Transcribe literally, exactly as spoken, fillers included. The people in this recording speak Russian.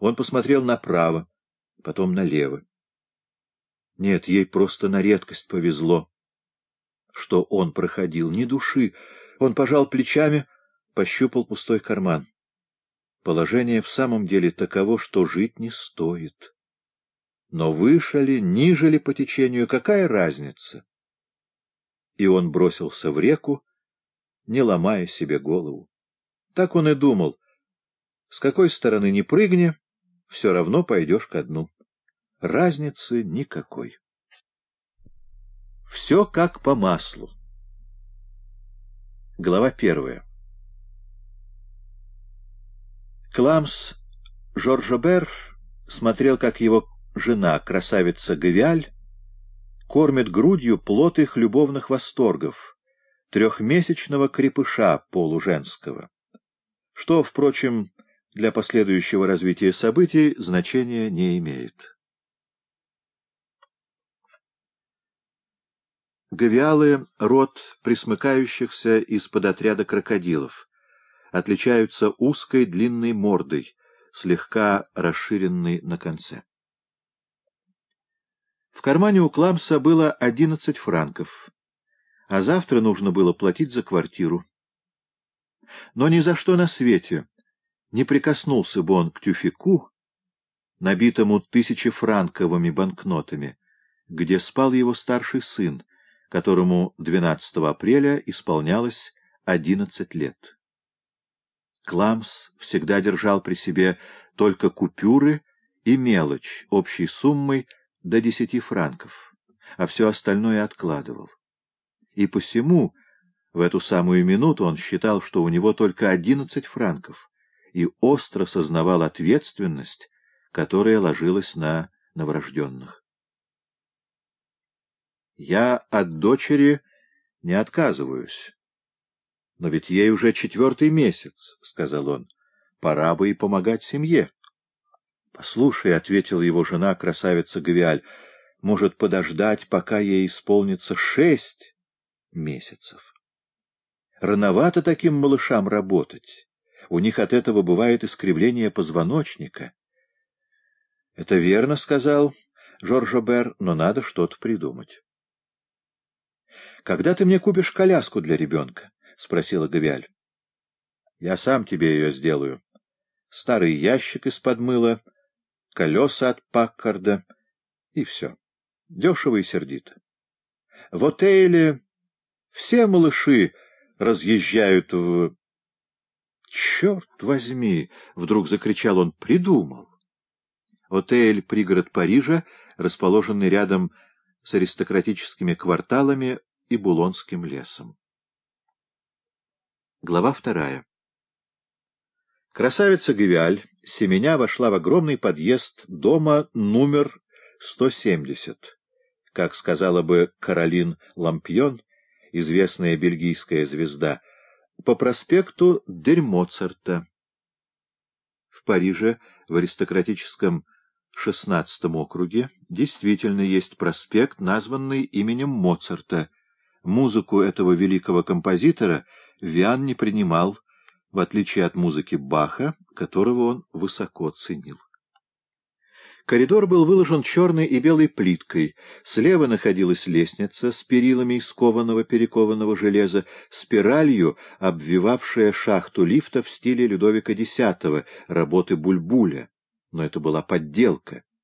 Он посмотрел направо, потом налево. Нет, ей просто на редкость повезло, что он проходил, ни души. Он пожал плечами, пощупал пустой карман. Положение в самом деле таково, что жить не стоит. Но выше ли, ниже ли по течению, какая разница? И он бросился в реку, не ломая себе голову. Так он и думал. С какой стороны ни прыгни, все равно пойдешь ко дну. Разницы никакой. Все как по маслу. Глава первая. Кламс Жоржобер смотрел, как его жена, красавица Гвиаль, кормит грудью плод их любовных восторгов, трехмесячного крепыша полуженского, что, впрочем, для последующего развития событий значения не имеет. Гвиалы — род пресмыкающихся из-под отряда крокодилов. Отличаются узкой длинной мордой, слегка расширенной на конце. В кармане у Кламса было одиннадцать франков, а завтра нужно было платить за квартиру. Но ни за что на свете не прикоснулся бы он к тюфяку, набитому тысячефранковыми банкнотами, где спал его старший сын, которому двенадцатого апреля исполнялось одиннадцать лет. Кламс всегда держал при себе только купюры и мелочь общей суммой до десяти франков, а все остальное откладывал. И посему в эту самую минуту он считал, что у него только одиннадцать франков, и остро сознавал ответственность, которая ложилась на новорожденных. «Я от дочери не отказываюсь. Но ведь ей уже четвертый месяц, — сказал он, — пора бы и помогать семье». «Послушай, — ответила его жена, красавица Гвиаль, — может подождать, пока ей исполнится шесть месяцев. Рановато таким малышам работать. У них от этого бывает искривление позвоночника». «Это верно, — сказал Жоржобер, — но надо что-то придумать». «Когда ты мне купишь коляску для ребенка?» — спросила Гвиаль. «Я сам тебе ее сделаю. Старый ящик из-под мыла, колеса от Паккарда и все. Дешево и сердито. В отеле все малыши разъезжают в...» «Черт возьми!» — вдруг закричал он. «Придумал!» Отель — пригород Парижа, расположенный рядом с аристократическими кварталами и Булонским лесом. Глава вторая. Красавица Гвиаль, семеня, вошла в огромный подъезд дома номер сто семьдесят, как сказала бы Каролин Лампьон, известная бельгийская звезда, по проспекту Дель Моцарта. В Париже, в аристократическом шестнадцатом округе, действительно есть проспект, названный именем Моцарта. Музыку этого великого композитора Виан не принимал, в отличие от музыки Баха, которого он высоко ценил. Коридор был выложен черной и белой плиткой. Слева находилась лестница с перилами из кованого перекованного железа, спиралью, обвивавшая шахту лифта в стиле Людовика десятого, работы Бульбуля. Но это была подделка.